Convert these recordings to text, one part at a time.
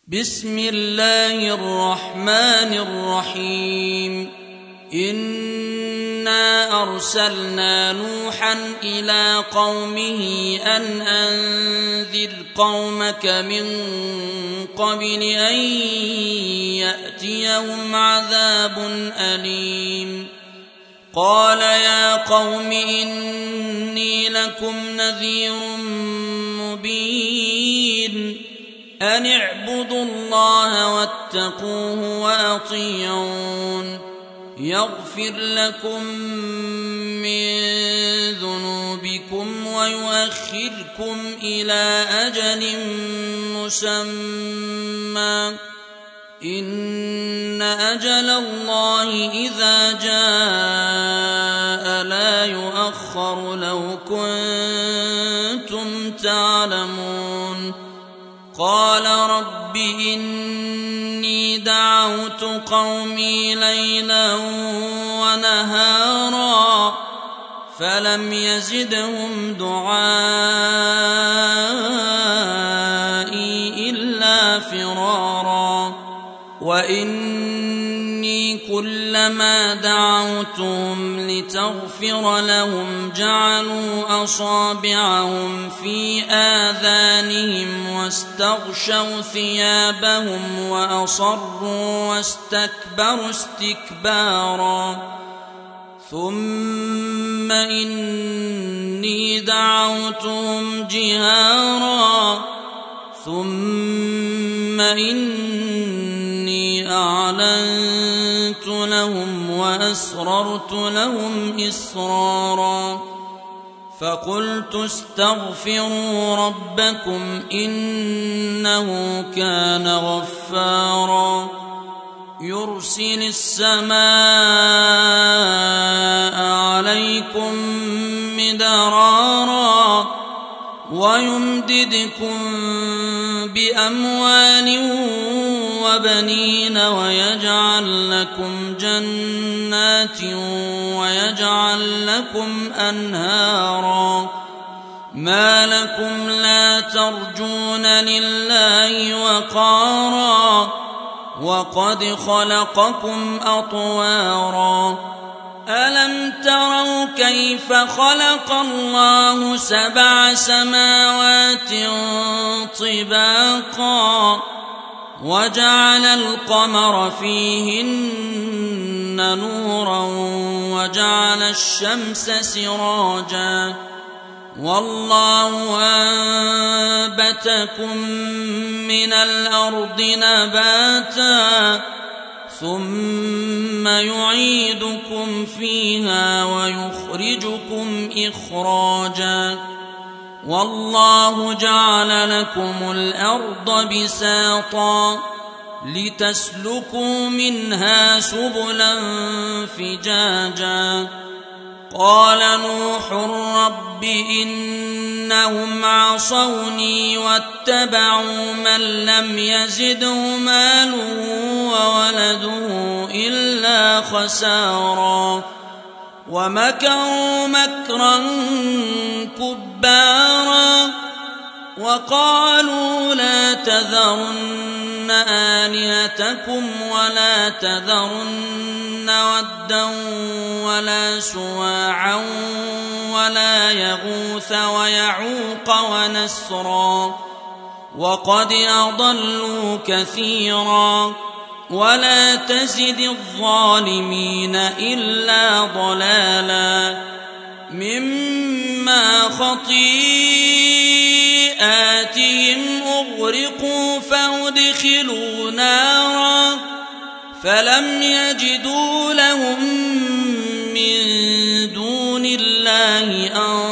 بسم الله الرحمن الرحيم إنا أرسلنا نوحا إلى قومه أن أنذر قومك من قبل أن يأتيهم عذاب أليم قال يا قوم إني لكم نذير مبين أن اعبدوا الله واتقوه وأطيعون يغفر لكم من ذنوبكم ويؤخركم إلى أجل مسمى إن أجل الله إذا جاء لا يؤخر لو كنتم تعلمون قال رب إني دعوت قومي ليلا ونهارا فلم يزدهم دعائي إلا فرارا وإني كلما دعوتهم لتغفر لهم جعلوا أصابعهم في آذانهم واستغشوا ثيابهم وأصروا واستكبروا استكبارا ثم إني دعوتهم جهارا ثم إني أعلنت لهم وأسررت لهم إسرارا فقلت استغفروا ربكم إنه كان غفارا يرسل السماء عليكم مدرارا ويمددكم بأموال وبنين ويجعل لكم جنات ويجعل لكم أنهارا ما لكم لا ترجون لله وقارا وقد خلقكم أطوارا ألم تروا كيف خلق الله 7 سماوات طباقا وجعل القمر فيهن نورا وجعل الشمس سراجا والله أنبتكم من الأرض نباتا ثم يعيدكم فيها ويخرجكم إخراجا والله جعل لكم الأرض بساطا لتسلكوا منها سبلا فجاجا قال نوح رب إنهم عصوني واتبعوا من لم يزده ماله وولده إلا خسارا ومكروا مكرا كبارا وقالوا لا تذرن آلهتكم ولا تذرن ودا ولا سواعا ولا يغوث ويعوق ونسرا وقد أضلوا كثيرا ولا تزد الظالمين إلا ضلالا مما خطيئاتهم أغرقوا فأدخلوا نارا فلم يجدوا لهم من دون الله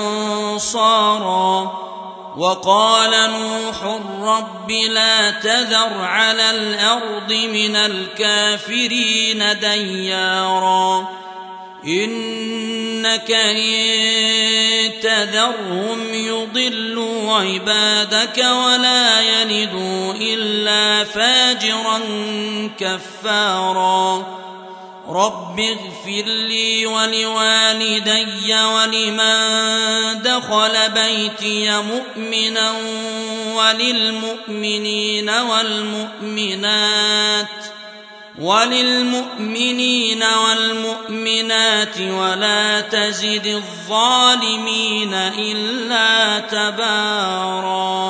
أنصارا وقال نوح رب لا تذر على الأرض من الكافرين ديارا إنك إن تذرهم يضلوا عبادك ولا يلدوا إلا فاجرا كفارا رب اغفر لي ولوالدي ولمن دخل بيتي مؤمنا وللمؤمنين والمؤمنات ولا تزد الظالمين إلا تباراً.